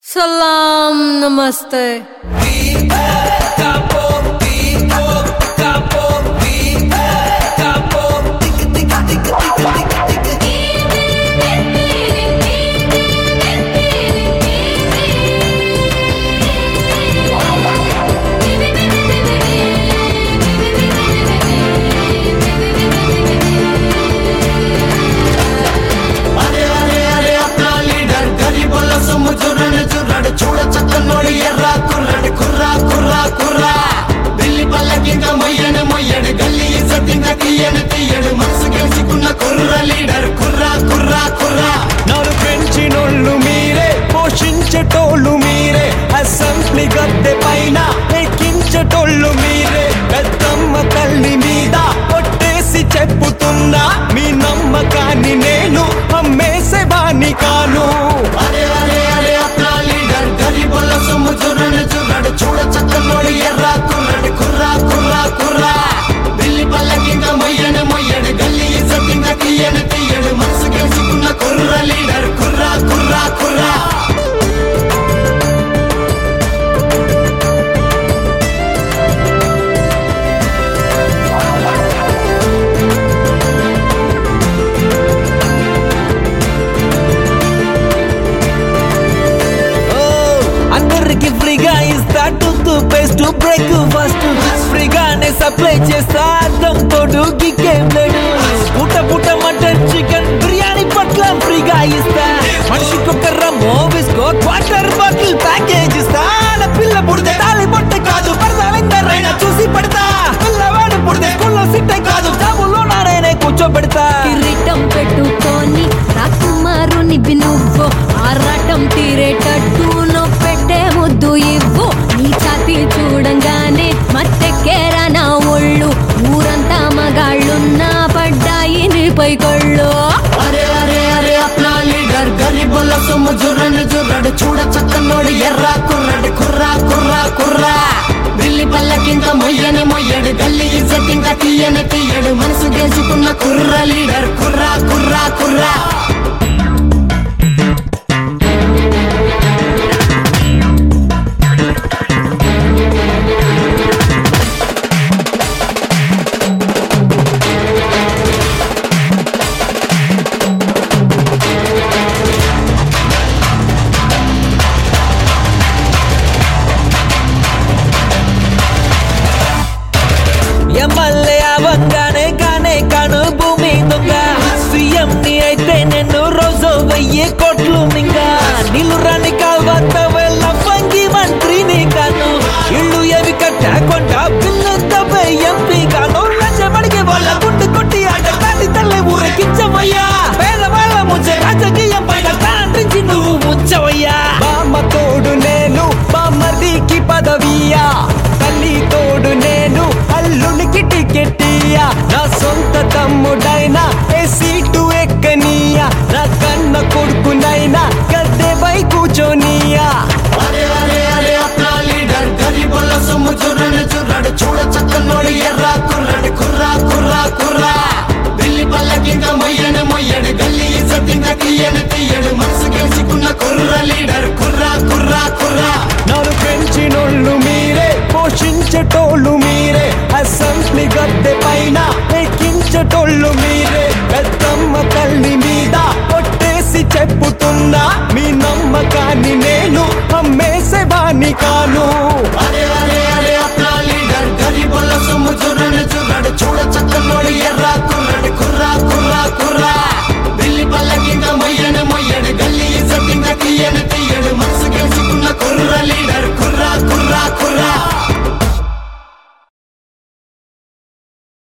सलाम नमस्ते। చూడ చక్కనోడి ఎర్రా కుర్రడు కుర్రా కుర్రా కుర్రా ఢిల్లీ పల్లకింక మొయ్యను మొయ్యడు గల్లీ ఇజ్జతింక తీయను తీయడు మనసు గెలుచుకున్న కుర్ర లీడర్ కుర్రా కుర్రా కుర్రా నాలు పెంచినోళ్ళు మీరే పోషించేటోళ్ళు మీరే అసెంబ్లీ గద్దె పైన ఎక్కించేటోళ్ళు మీరే పెద్దమ్మ తల్లి మీద కొట్టేసి చెప్పుతున్నా మీ నమ్మకాన్ని నేను అమ్మేసేవాణ్ణి కాను. అరే అరే అరే అప్నా లీడర్ గరీబుల సొమ్ము జుర్రను జుర్రడు చూడ చక్కనోడి ఎర్రా కుర్రడు కుర్రా కుర్రా కుర్రా ఢిల్లీ పల్లకింక మొయ్యను మొయ్యడు గల్లీ ఇజ్జతింక తీయను తీయడు మనసు గెలుచుకున్న కుర్ర లీడర్ కుర్రా కుర్రా కుర్రా అందరికి ఫ్రీగా ఇస్తా టూత్ పేస్ట్ బ్రేక్ఫాస్ట్ ఫ్రీగానే సప్లై చేస్తా అర్థం తోడు గిక్కేం లేడు. పూట పూట మటన్ చికెన్ బిర్యానీ పట్ల ఫ్రీగా ఇస్తా మనిషికొక రమ్మో విస్కో క్వార్టర్ బాటిల్ ప్యాకేజ్ ఇస్తా. పిల్ల పుడితే తాళి పొట్టే కాదు పరదాలెందరైనా చూసి పడతా పిల్లవాడు పుడితే స్కూల్లో సిట్టే కాదు జాబులో నాడైనా కూర్చోబెడతా. కిరీటం పెట్టుకొని రాకుమారుని నువ్వు ఆరాటం తీరేటట్టు నువ్వు పెట్టే ముద్దు ఇవ్వు. నీ ఛాతీ చూడంగానే మత్తెక్కేరా నా ఒళ్ళు ఊరంతా మగాళ్ళున్నా పడ్డాయి నీపై కళ్ళు. అరే అరే అరే అప్నా లీడర్ గరీబుల సొమ్ము జుర్రను జుర్రడు చూడ చక్కనోడి ఎర్రా కుర్రడు కుర్రా కుర్రా కుర్రా ఢిల్లీ పల్లకింక మొయ్యను మొయ్యడు గల్లీ ఇజ్జతింక తీయను తీయడు మనసు గెలుచుకున్న కుర్ర లీడర్ కుర్రా కుర్రా కుర్రా